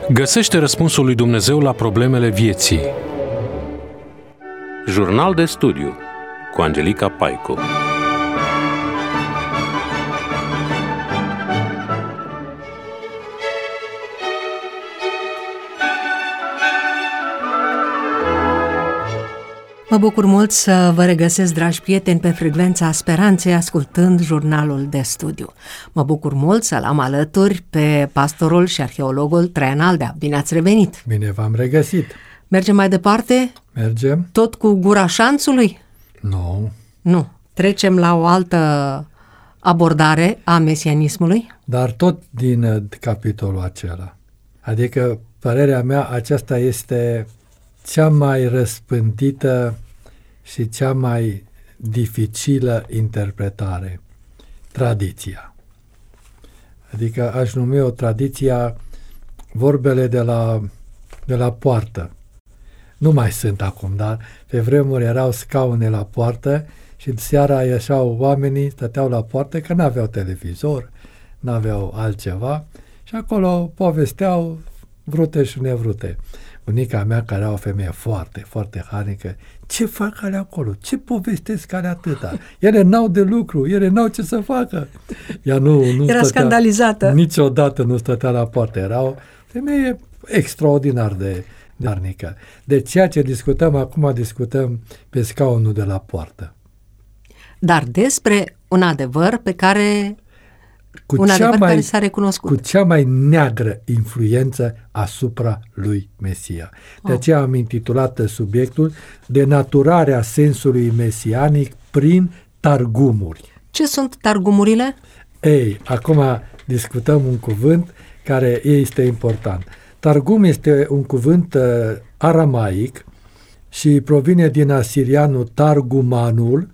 Găsește răspunsul lui Dumnezeu la problemele vieții. Jurnal de studiu cu Angelica Paicu. Mă bucur mult să vă regăsesc, dragi prieteni, pe frecvența Speranței, ascultând jurnalul de studiu. Mă bucur mult să-l am alături pe pastorul și arheologul Traian Aldea. Bine ați revenit! Bine v-am regăsit! Mergem mai departe? Mergem. Tot cu gura șanțului? Nu. Trecem la o altă abordare a mesianismului? Dar tot din capitolul acela. Adică, părerea mea, aceasta este cea mai răspândită și cea mai dificilă interpretare, tradiția. Adică aș numi o tradiție vorbele de la poartă. Nu mai sunt acum, dar pe vremuri erau scaune la poartă și seara ieșeau oamenii, stăteau la poartă, că n-aveau televizor, n-aveau altceva și acolo povesteau vrute și nevrute. Bunica mea, care era o femeie foarte, foarte harnică, ce fac alea acolo? Ce povestesc alea atâta? Ele n-au de lucru, ele n-au ce să facă. Ea nu era stătea, scandalizată. Niciodată nu stătea la poartă. Era o femeie extraordinar de harnică. De ceea ce discutăm acum, discutăm pe scaunul de la poartă. Dar despre un adevăr pe care... care s-a recunoscut. Cu cea mai neagră influență asupra lui Mesia. De aceea am intitulat subiectul Denaturarea sensului mesianic prin targumuri. Ce sunt targumurile? Ei, acum discutăm un cuvânt care este important. Targum este un cuvânt aramaic și provine din asirianul targumanul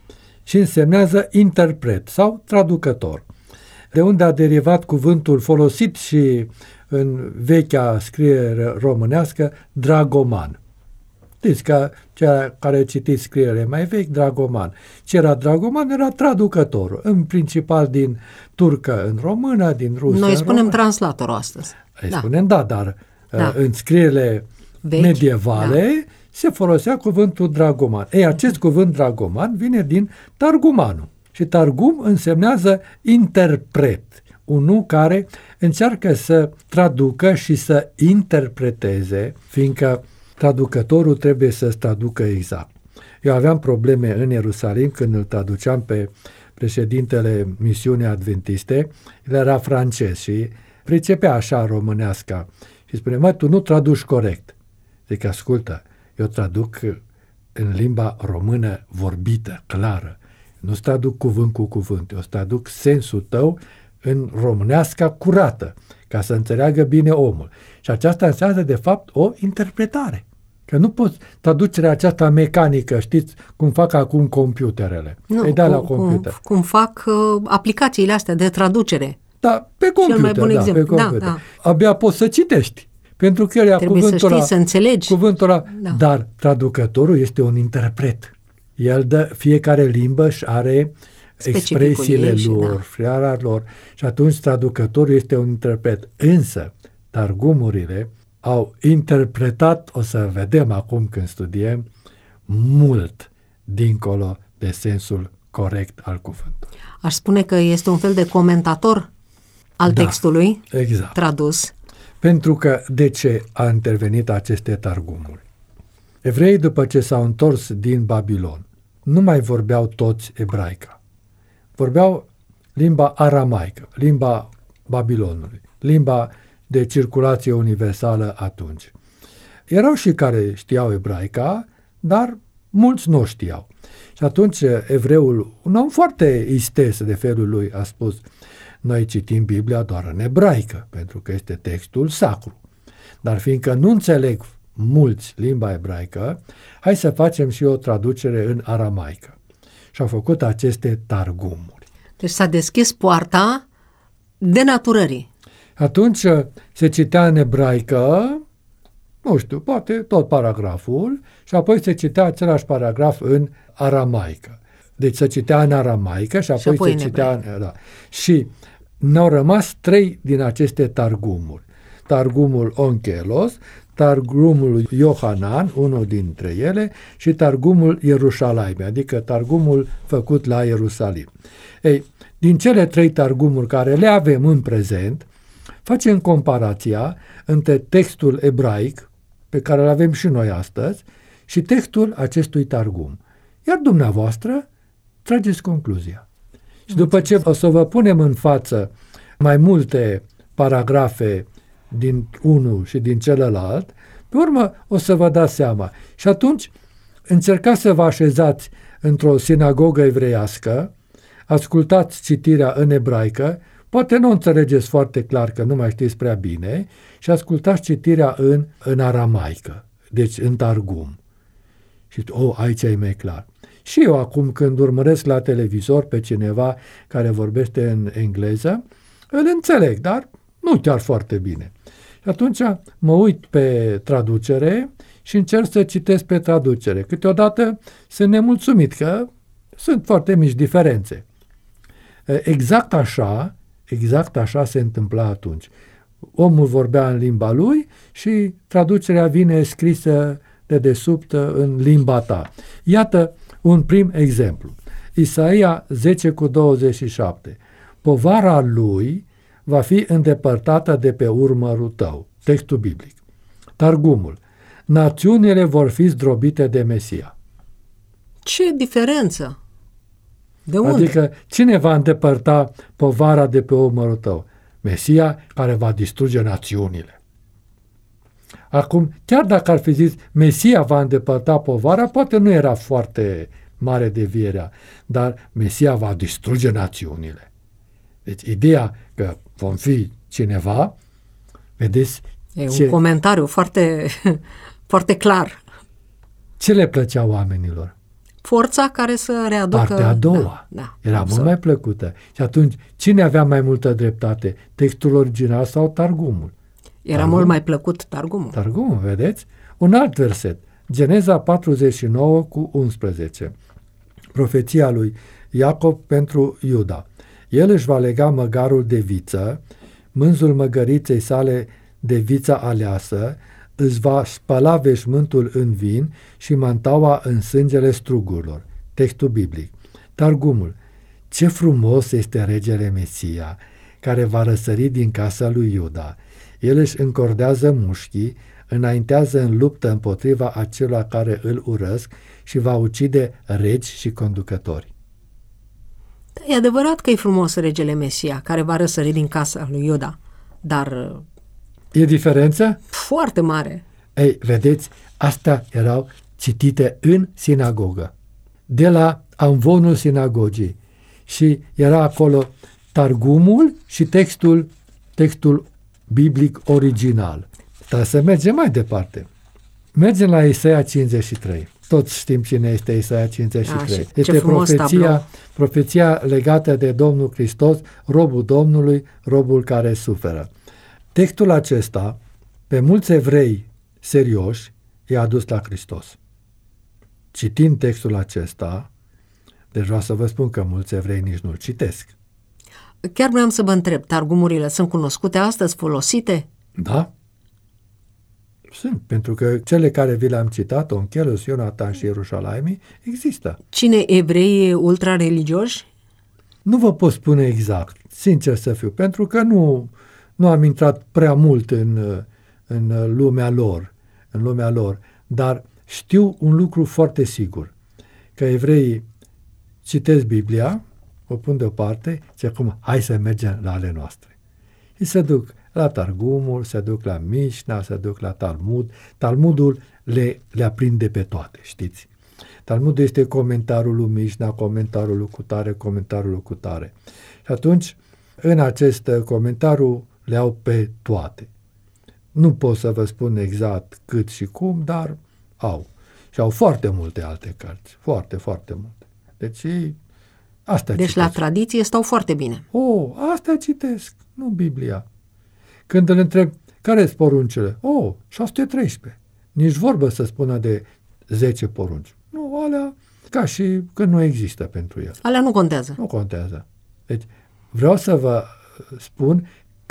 și însemnează interpret sau traducător. De unde a derivat cuvântul folosit și în vechea scriere românească, dragoman. Știți că cea care citiți scriere mai vechi, dragoman. Ce era dragoman? Era traducătorul, în principal din turcă în română, din rusă. Noi spunem translatorul astăzi. Spunem, dar în scrierile vechi, medievale se folosea cuvântul dragoman. Ei, acest cuvânt dragoman vine din targumanul. Și targum însemnează interpret, unul care încearcă să traducă și să interpreteze, fiindcă traducătorul trebuie să-ți traducă exact. Eu aveam probleme în Ierusalim când îl traduceam pe președintele misiunii adventiste, el era francez și pricepea așa românească și spune, tu nu traduci corect. Zic, ascultă, eu traduc în limba română vorbită, clară. Nu-ți traduc cuvânt cu cuvânt, eu îți traduc sensul tău în românească curată, ca să înțeleagă bine omul. Și aceasta înseamnă, de fapt, o interpretare. Că nu poți traducerea aceasta mecanică, știți cum fac acum computerele. Nu, la computer. Cum fac aplicațiile astea de traducere. Da, pe computer. Cel mai bun exemplu. Pe computer. Da. Abia poți să citești. Pentru că era trebuie să știi, să înțelegi. Cuvântul ăla. Da. Dar traducătorul este un interpret. El dă, fiecare limbă și are expresiile lor, friara lor, și atunci traducătorul este un interpret. Însă, targumurile au interpretat, o să vedem acum când studiem, mult dincolo de sensul corect al cuvântului. Aș spune că este un fel de comentator al textului, exact, tradus. Pentru că de ce a intervenit aceste targumuri? Evreii, după ce s-au întors din Babilon, nu mai vorbeau toți ebraica. Vorbeau limba aramaică, limba Babilonului, limba de circulație universală atunci. Erau și care știau ebraica, dar mulți nu știau. Și atunci evreul, un om foarte isteț de felul lui, a spus, noi citim Biblia doar în ebraică, pentru că este textul sacru. Dar fiindcă nu înțeleg mulți limba ebraică, hai să facem și o traducere în aramaică. Și au făcut aceste targumuri. Deci s-a deschis poarta denaturării. Atunci se citea în ebraică, nu știu, poate tot paragraful, și apoi se citea același paragraf în aramaică. Deci se citea în aramaică și apoi se citea în... Da. Și ne-au rămas 3 din aceste targumuri. Targumul Onkelos, Targumul Iohanan, unul dintre ele, și Targumul Ierușalaim, adică Targumul făcut la Ierusalim. Ei, din cele 3 targumuri care le avem în prezent, facem comparația între textul ebraic, pe care îl avem și noi astăzi, și textul acestui targum. Iar dumneavoastră trageți concluzia. Și după ce o să vă punem în față mai multe paragrafe din unul și din celălalt, pe urmă o să vă dați seama. Și atunci încercați să vă așezați într-o sinagogă evreiască, ascultați citirea în ebraică, poate nu înțelegeți foarte clar că nu mai știți prea bine, și ascultați citirea în aramaică, deci în targum. Și aici e mai clar. Și eu acum când urmăresc la televizor pe cineva care vorbește în engleză, îl înțeleg, dar nu chiar foarte bine. Și atunci mă uit pe traducere și încerc să citesc pe traducere. Câteodată sunt nemulțumit că sunt foarte mici diferențe. Exact așa se întâmpla atunci. Omul vorbea în limba lui și traducerea vine scrisă de desubt în limba ta. Iată un prim exemplu. Isaia 10:27. Povara lui va fi îndepărtată de pe umărul tău. Textul biblic. Targumul. Națiunile vor fi zdrobite de Mesia. Ce diferență? De unde? Adică cine va îndepărta povara de pe umărul tău? Mesia care va distruge națiunile. Acum, chiar dacă ar fi zis Mesia va îndepărta povara, poate nu era foarte mare devierea, dar Mesia va distruge națiunile. Deci ideea că vom fi cineva, vedeți? E un comentariu foarte, foarte clar. Ce le plăcea oamenilor? Forța care să readucă... Partea a doua. Era absolut. Mult mai plăcută. Și atunci, cine avea mai multă dreptate? Textul original sau Targumul? Era mult mai plăcut Targumul. Targumul, vedeți? Un alt verset. Geneza 49:11. Profeția lui Iacob pentru Iuda. El își va lega măgarul de viță, mânzul măgăriței sale de vița aleasă, îți va spăla veșmântul în vin și mantaua în sângele strugurilor. Textul biblic. Targumul. Ce frumos este regele Mesia, care va răsări din casa lui Iuda. El își încordează mușchii, înaintează în luptă împotriva acelora care îl urăsc și va ucide regi și conducători. Da, e adevărat că e frumos regele Mesia, care va răsări din casa lui Iuda, dar... E diferență? Foarte mare. Ei, vedeți, astea erau citite în sinagogă, de la amvonul sinagogii. Și era acolo Targumul și textul biblic original. Dar să mergem mai departe. Mergem la Isaia 53. Toți știm cine este Isaia 53. Este profeția legată de Domnul Hristos, robul Domnului, robul care suferă. Textul acesta, pe mulți evrei serioși, i-a adus la Hristos. Citind textul acesta, deci vreau să vă spun că mulți evrei nici nu-l citesc. Chiar vreau să vă întreb, targumurile sunt cunoscute astăzi, folosite? Da. Sunt, pentru că cele care vi le-am citat, Onkelos, Ionatan și Ierușalaimi, există. Cine evrei ultra-religioși? Nu vă pot spune exact, sincer să fiu, pentru că nu am intrat prea mult în lumea lor, dar știu un lucru foarte sigur, că evreii citesc Biblia, o pun deoparte, și acum hai să mergem la ale noastre. Și se duc la Targumul, se duc la Mișna, se duc la Talmud. Talmudul le aprinde pe toate, știți? Talmudul este comentariul lui Mișna, comentariul lui cutare. Și atunci, în acest comentariu le au pe toate. Nu pot să vă spun exact cât și cum, dar au. Și au foarte multe alte cărți. Foarte, foarte multe. Deci asta Deci citesc. la tradiție stau foarte bine. Astea citesc, nu Biblia. Când îl întreb, care sunt poruncile? 613. Nici vorbă să spună de 10 porunci. Nu, alea ca și când nu există pentru el. Alea nu contează. Nu contează. Deci vreau să vă spun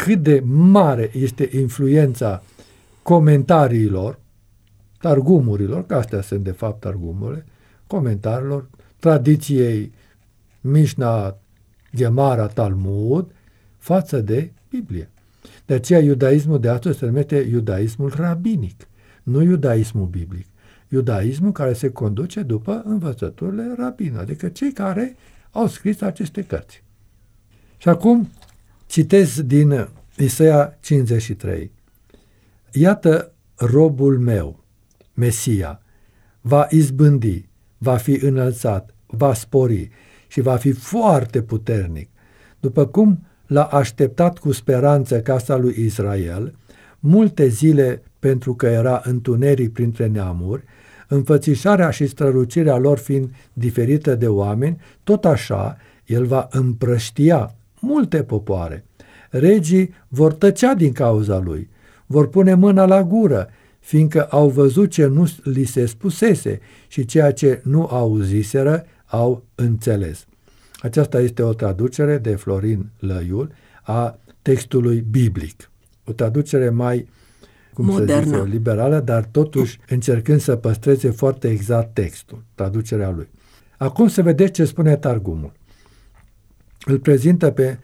cât de mare este influența comentariilor, targumurilor, că astea sunt de fapt targumurile, comentariilor, tradiției Mișna, Gemara, Talmud, față de Biblie. De aceea iudaismul de astăzi se numește iudaismul rabinic, nu iudaismul biblic. Iudaismul care se conduce după învățăturile rabine, adică cei care au scris aceste cărți. Și acum citez din Isaia 53. Iată robul meu, Mesia, va izbândi, va fi înălțat, va spori și va fi foarte puternic. După cum l-a așteptat cu speranță casa lui Israel, multe zile pentru că era întuneric printre neamuri, înfățișarea și strălucirea lor fiind diferită de oameni, tot așa el va împrăștia multe popoare. Regii vor tăcea din cauza lui, vor pune mâna la gură, fiindcă au văzut ce nu li se spusese și ceea ce nu auziseră au înțeles. Aceasta este o traducere de Florin Lăiul a textului biblic. O traducere mai, modernă, să zic, liberală, dar totuși încercând să păstreze foarte exact textul, traducerea lui. Acum să vedeți ce spune Targumul. Îl prezintă pe,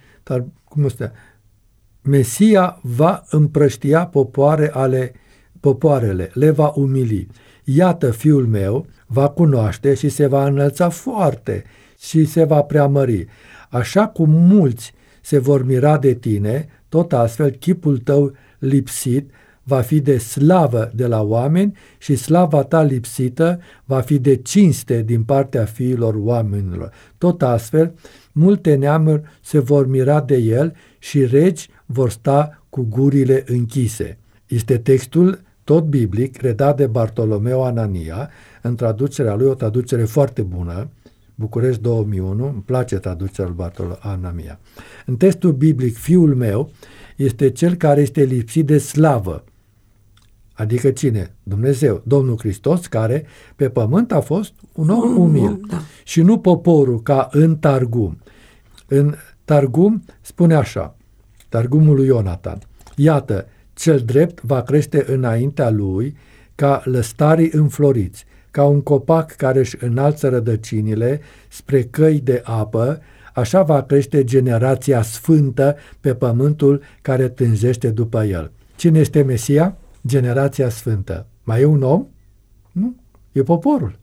Mesia va împrăștia popoarele, le va umili. Iată, fiul meu va cunoaște și se va înălța foarte și se va preamări. Așa cum mulți se vor mira de tine, tot astfel chipul tău lipsit va fi de slavă de la oameni și slava ta lipsită va fi de cinste din partea fiilor oamenilor. Tot astfel, multe neamuri se vor mira de el și regi vor sta cu gurile închise. Este textul tot biblic, redat de Bartolomeu Anania, în traducerea lui, o traducere foarte bună, București 2001, îmi place traducerea lui Bartolomeu Anania. În textul biblic, fiul meu este cel care este lipsit de slavă. Adică cine? Dumnezeu, Domnul Hristos, care pe pământ a fost un om umil. Da. Și nu poporul, ca în Targum. În Targum spune așa, Targumul lui Ionatan, iată, cel drept va crește înaintea lui ca lăstarii înfloriți, ca un copac care își înalță rădăcinile spre căi de apă, așa va crește generația sfântă pe pământul care tânjește după el. Cine este Mesia? Generația sfântă. Mai e un om? Nu, e poporul.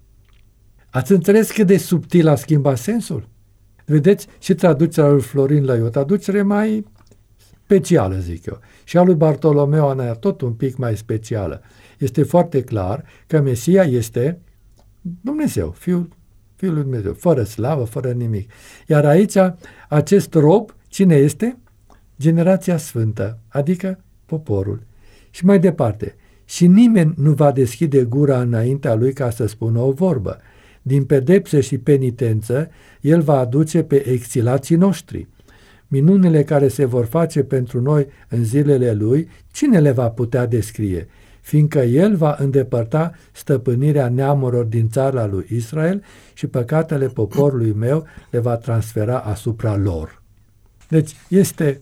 Ați înțeles cât de subtil a schimbat sensul? Vedeți, și traducerea lui Florin Lăiu, o traducere mai specială, zic eu. Și a lui Bartolomeu Anania, tot un pic mai specială. Este foarte clar că Mesia este Dumnezeu, Fiul lui Dumnezeu, fără slavă, fără nimic. Iar aici, acest rob, cine este? Generația sfântă, adică poporul. Și mai departe, și nimeni nu va deschide gura înaintea lui ca să spună o vorbă. Din pedepse și penitență, el va aduce pe exilații noștri. Minunile care se vor face pentru noi în zilele lui, cine le va putea descrie? Fiindcă el va îndepărta stăpânirea neamurilor din țara lui Israel și păcatele poporului meu le va transfera asupra lor. Deci este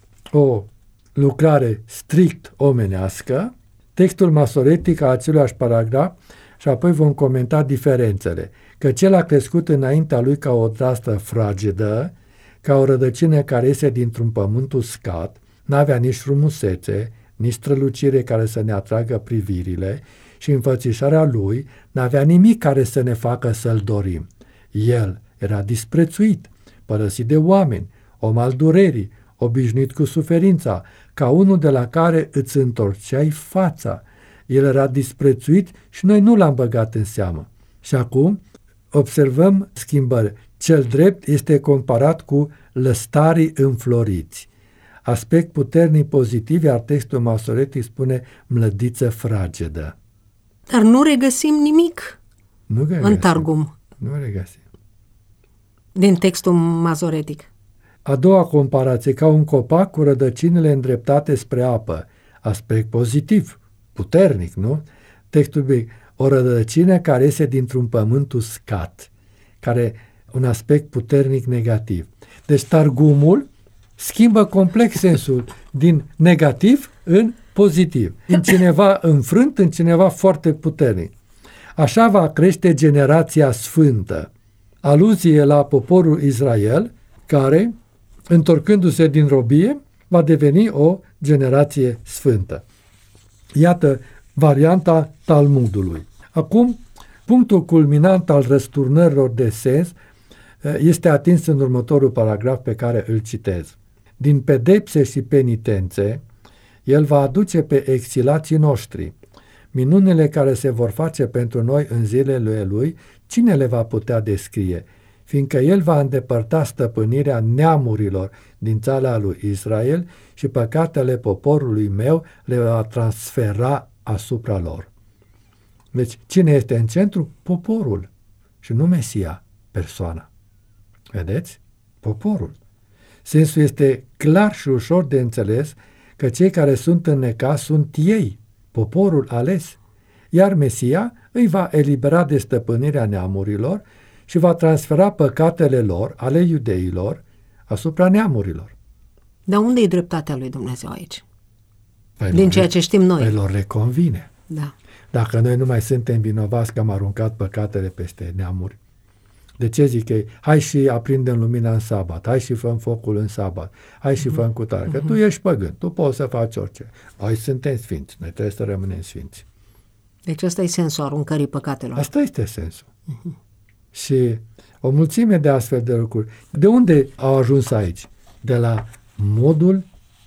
o lucrare strict omenească, textul masoretic a aceluiași paragraf și apoi vom comenta diferențele. Că cel a crescut înaintea lui ca o drastră fragedă, ca o rădăcină care iese dintr-un pământ uscat, n-avea nici frumusețe, nici strălucire care să ne atragă privirile și înfățișarea lui n-avea nimic care să ne facă să-l dorim. El era disprețuit, părăsit de oameni, om al durerii, obișnuit cu suferința, ca unul de la care îți întorceai fața. El era disprețuit și noi nu l-am băgat în seamă. Și acum observăm schimbări. Cel drept este comparat cu lăstarii înfloriți. Aspect puternic pozitiv, iar textul masoretic spune mlădiță fragedă. Dar nu regăsim nimic în Targum. Nu regăsim. Din textul masoretic. A doua comparație, ca un copac cu rădăcinile îndreptate spre apă. Aspect pozitiv, puternic, nu? Textul biblic, o rădăcină care iese dintr-un pământ uscat, care un aspect puternic negativ. Deci Targumul schimbă complet sensul din negativ în pozitiv. În cineva înfrânt, în cineva foarte puternic. Așa va crește generația sfântă. Aluzie la poporul Israel, care, întorcându-se din robie, va deveni o generație sfântă. Iată varianta Talmudului. Acum, punctul culminant al răsturnărilor de sens este atins în următorul paragraf pe care îl citez. Din pedepse și penitențe, el va aduce pe exilații noștri. Minunile care se vor face pentru noi în zilele lui, cine le va putea descrie? Fiindcă el va îndepărta stăpânirea neamurilor din țara lui Israel și păcatele poporului meu le va transfera asupra lor. Deci, cine este în centru? Poporul și nu Mesia, persoana. Vedeți? Poporul. Sensul este clar și ușor de înțeles că cei care sunt în necaz sunt ei, poporul ales, iar Mesia îi va elibera de stăpânirea neamurilor și va transfera păcatele lor, ale iudeilor, asupra neamurilor. Dar unde e dreptatea lui Dumnezeu aici? Din ceea ce știm noi. Lor le convine. Da. Dacă noi nu mai suntem vinovați că am aruncat păcatele peste neamuri, de ce zic ei? Hai și aprindem lumina în sabat, hai și făm focul în sabat, hai și făm cutare, că tu ești păgân, tu poți să faci orice. Noi suntem sfinți, noi trebuie să rămânem sfinți. Deci ăsta e sensul aruncării păcatelor. Asta este sensul. Și o mulțime de astfel de lucruri. De unde au ajuns aici? De la modul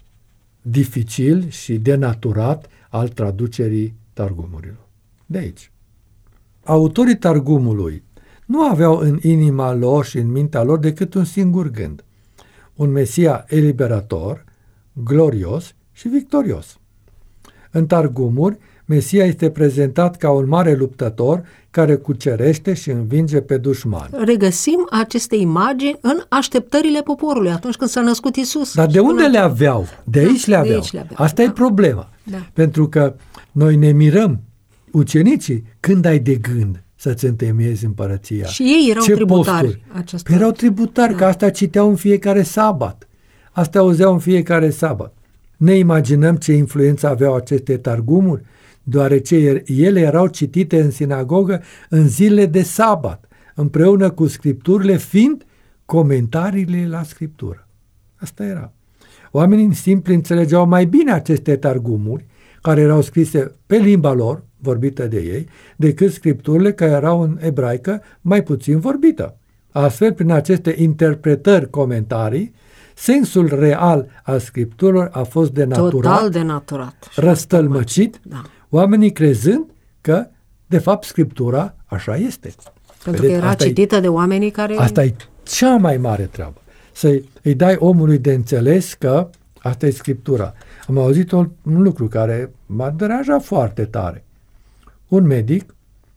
dificil și denaturat al traducerii targumurilor. De aici. Autorii targumului nu aveau în inima lor și în mintea lor decât un singur gând. Un Mesia eliberator, glorios și victorios. În targumuri, Mesia este prezentat ca un mare luptător care cucerește și învinge pe dușmani. Regăsim aceste imagini în așteptările poporului atunci când s-a născut Iisus. Dar de unde le aveau? De aici le aveau. Asta e problema. Da. Pentru că noi ne mirăm, ucenicii, când ai de gând să-ți întemeiezi împărăția. Și ei erau tributari. Erau tributari, că asta citeau în fiecare sabat. Asta auzeau în fiecare sabat. Ne imaginăm ce influență aveau aceste targumuri, deoarece ele erau citite în sinagogă în zile de sabat, împreună cu scripturile, fiind comentariile la scriptură. Asta era. Oamenii simpli înțelegeau mai bine aceste targumuri, care erau scrise pe limba lor, vorbită de ei, decât scripturile care erau în ebraică mai puțin vorbită. Astfel, prin aceste interpretări, comentarii, sensul real al scripturilor a fost denaturat, total denaturat, răstălmăcit, da. Oamenii crezând că, de fapt, scriptura așa este. Pentru că era citită de oamenii care... Asta e cea mai mare treabă. Să-i dai omului de înțeles că asta e scriptura. Am auzit un lucru care m-a deranjat foarte tare. Un medic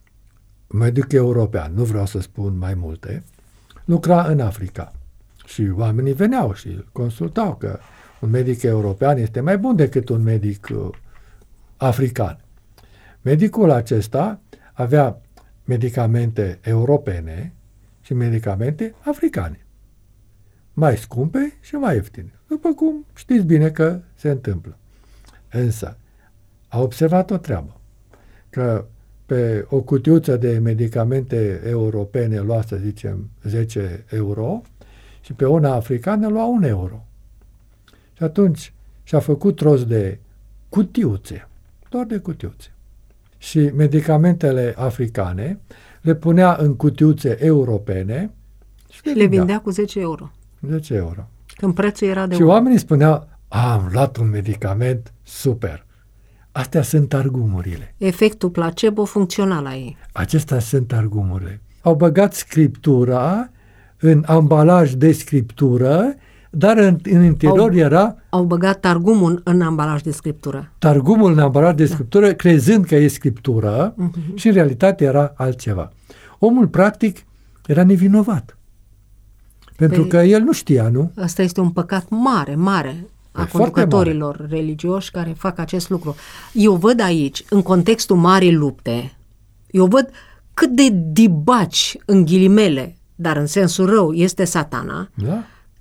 european, nu vreau să spun mai multe, lucra în Africa. Și oamenii veneau și îl consultau că un medic european este mai bun decât un medic african. Medicul acesta avea medicamente europene și medicamente africane. Mai scumpe și mai ieftine. După cum știți bine că se întâmplă. Însă, a observat o treabă. Că pe o cutiuță de medicamente europene lua, să zicem, 10 euro și pe una africană lua 1 euro. Și atunci și-a făcut rost de cutiuțe. Doar de cutiuțe. Și medicamentele africane le punea în cutiuțe europene și le vindea cu 10 euro. 10 euro. Când prețul era de și oamenii spuneau, am luat un medicament super. Astea sunt targumurile. Efectul placebo funcționa la ei. Acestea sunt targumurile. Au băgat scriptura în ambalaj de scriptură, dar în interior era... Au băgat targumul în ambalaj de scriptură. Targumul în ambalaj de scriptură, crezând că e scriptură, și în realitate era altceva. Omul, practic, era nevinovat. Pentru că el nu știa, nu? Asta este un păcat mare, mare a conducătorilor religioși care fac acest lucru. Eu văd aici, în contextul marii lupte, eu văd cât de dibaci, în ghilimele, dar în sensul rău, este Satana, da?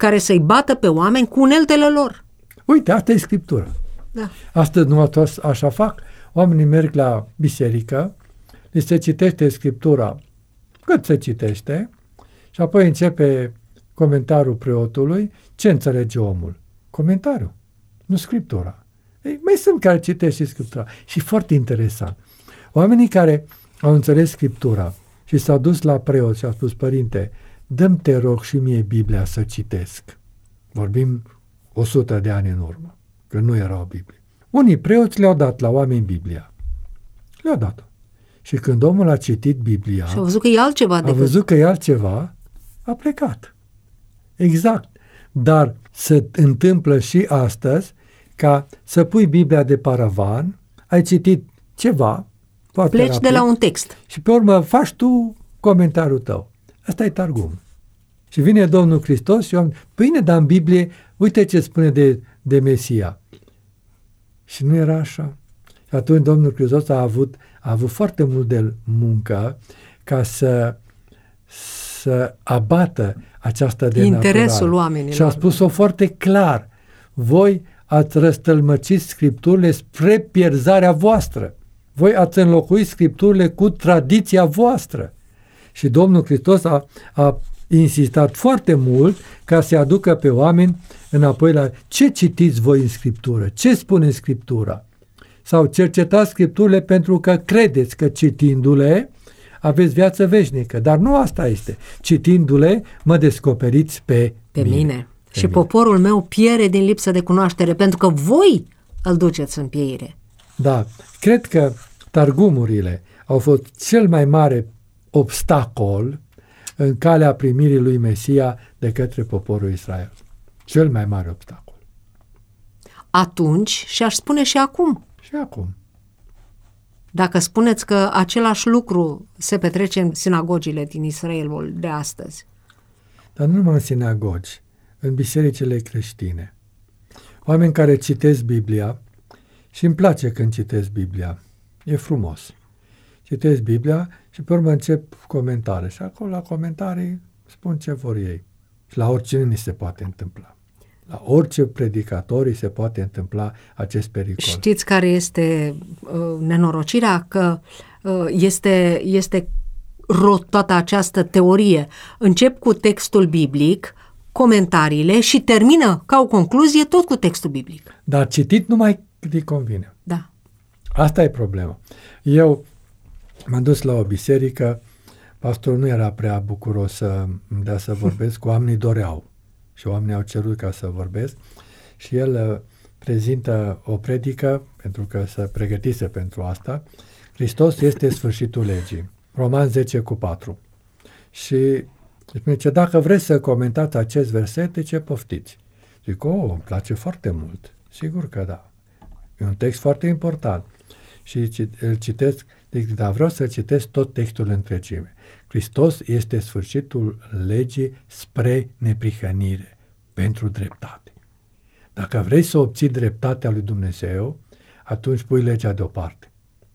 care să-i bată pe oameni cu uneltele lor. Uite, asta e Scriptura. Da. Astăzi numai toți așa fac. Oamenii merg la biserică, li se citește Scriptura cât se citește și apoi începe comentariul preotului. Ce înțelege omul? Comentariul, nu Scriptura. Ei, mai sunt care citesc și Scriptura. Și foarte interesant. Oamenii care au înțeles Scriptura și s-au dus la preot și au spus: părinte, dă-mi, te rog, și mie Biblia să citesc. Vorbim 100 de ani în urmă, că nu era o Biblie. Unii preoți le-au dat la oameni Biblia. Le-au dat-o. Și când omul a citit Biblia și a văzut că e altceva a plecat. Exact. Dar se întâmplă și astăzi ca să pui Biblia de paravan, ai citit ceva, foarte pleci rapid, de la un text. Și pe urmă faci tu comentariul tău. Asta e Targum. Și vine Domnul Hristos și oameni, bine, dar în Biblie, uite ce spune de Mesia. Și nu era așa. Și atunci Domnul Hristos a avut foarte mult de muncă ca să abată această denaturare. Interesul oamenilor. Și a spus-o foarte clar. Voi ați răstălmăcit Scripturile spre pierzarea voastră. Voi ați înlocuit Scripturile cu tradiția voastră. Și Domnul Hristos a insistat foarte mult ca să aducă pe oameni înapoi la ce citiți voi în Scriptură, ce spune Scriptura. Sau cercetați Scripturile pentru că credeți că citindu-le aveți viață veșnică. Dar nu asta este. Citindu-le mă descoperiți pe mine. Și poporul meu pierde din lipsă de cunoaștere pentru că voi îl duceți în pieire. Da. Cred că targumurile au fost cel mai mare obstacol în calea primirii lui Mesia de către poporul Israel. Cel mai mare obstacol. Atunci și aș spune și acum. Și acum. Dacă spuneți că același lucru se petrece în sinagogile din Israelul de astăzi. Dar nu numai în sinagogi, în bisericile creștine. Oameni care citesc Biblia și îmi place când citesc Biblia. E frumos. Citesc Biblia și pe urmă încep comentarii. Și acolo la comentarii spun ce vor ei. Și la oricine ni se poate întâmpla. La orice predicator se poate întâmpla acest pericol. Știți care este nenorocirea? Că este toată această teorie. Încep cu textul biblic, comentariile și termină ca o concluzie tot cu textul biblic. Dar citit numai cât îi convine. Da. Asta e problema. Eu m-am dus la o biserică, pastorul nu era prea bucuros să îmi dea să vorbesc, oamenii doreau. Și oamenii au cerut ca să vorbesc și el prezintă o predică, pentru că se pregătise pentru asta. Hristos este sfârșitul legii. Roman 10:4. Și spune că dacă vreți să comentați acest verset, de ce poftiți? Zic, îmi place foarte mult. Sigur că da. E un text foarte important. Și îl citesc, dar vreau să citesc tot textul în întregime. Hristos este sfârșitul legii spre neprihănire, pentru dreptate. Dacă vrei să obții dreptatea lui Dumnezeu, atunci pui legea deoparte.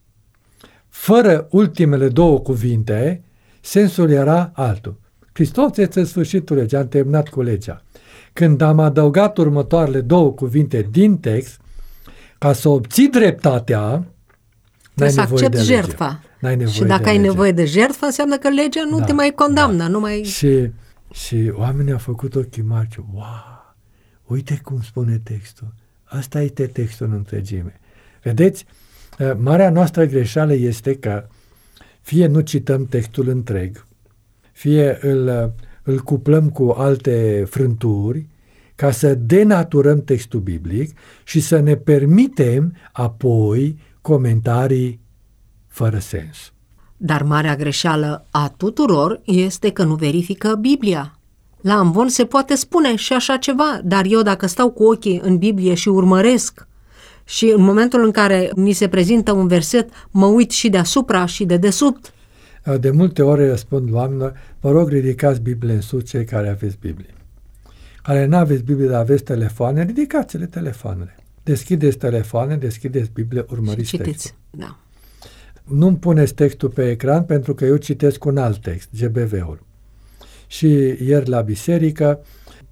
Fără ultimele două cuvinte, sensul era altul. Hristos este sfârșitul legii, am terminat cu legea. Când am adăugat următoarele două cuvinte din text, ca să obții dreptatea, trebuie să accepti jertfa. Și dacă ai nevoie de jertfă, înseamnă că legea nu te mai condamnă. Da. Nu mai... Și oamenii au făcut ochii mari. Wow! Uite cum spune textul. Asta este textul în întregime. Vedeți? Marea noastră greșeală este că fie nu cităm textul întreg, fie îl cuplăm cu alte frânturi, ca să denaturăm textul biblic și să ne permitem apoi comentarii fără sens. Dar marea greșeală a tuturor este că nu verifică Biblia. La amvon se poate spune și așa ceva, dar eu dacă stau cu ochii în Biblie și urmăresc și în momentul în care mi se prezintă un verset, mă uit și deasupra și de desubt. De multe ori răspund oamenilor, vă rog ridicați Biblie în sus cei care aveți Biblie. Care nu aveți Biblie, dar aveți telefoane, ridicați-le telefoanele. Deschideți telefoane, deschideți Biblie, urmăriți textul. Da. Nu-mi puneți textul pe ecran pentru că eu citesc un alt text, GBV-ul. Și ieri la biserică,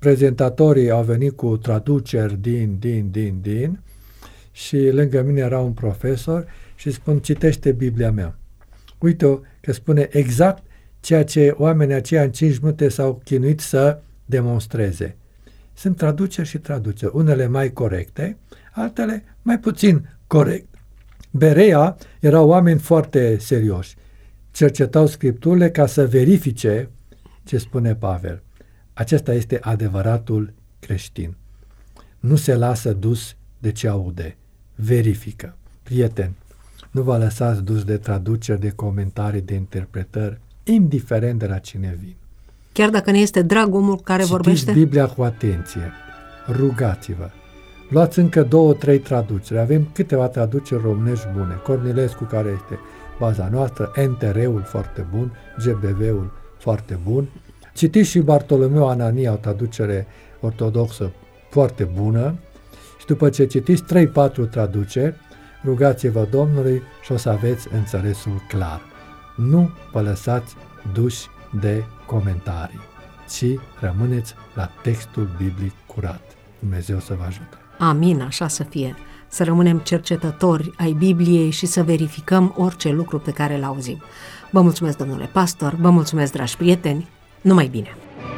prezentatorii au venit cu traduceri din și lângă mine era un profesor și spun, citește Biblia mea. Uite că spune exact ceea ce oamenii aceia în 5 minute s-au chinuit să demonstreze. Sunt traduceri și traduceri, unele mai corecte, altele mai puțin corecte. Berea erau oameni foarte serioși. Cercetau scripturile ca să verifice ce spune Pavel. Acesta este adevăratul creștin. Nu se lasă dus de ce aude. Verifică. Prieteni, nu vă lăsați dus de traduceri, de comentarii, de interpretări, indiferent de la cine vin. Chiar dacă ne este drag omul care vorbește? Citiți Biblia cu atenție. Rugați-vă. Luați încă 2-3 traduceri. Avem câteva traduceri românești bune. Cornilescu, care este baza noastră, NTR-ul foarte bun, GBV-ul foarte bun. Citiți și Bartolomeu Anania, o traducere ortodoxă foarte bună. Și după ce citiți 3-4 traduceri, rugați-vă Domnului și o să aveți înțelesul clar. Nu vă lăsați duși de comentarii, ci rămâneți la textul biblic curat. Dumnezeu să vă ajute. Amin, așa să fie. Să rămânem cercetători ai Bibliei și să verificăm orice lucru pe care îl auzim. Vă mulțumesc, domnule pastor, vă mulțumesc, dragi prieteni, numai bine!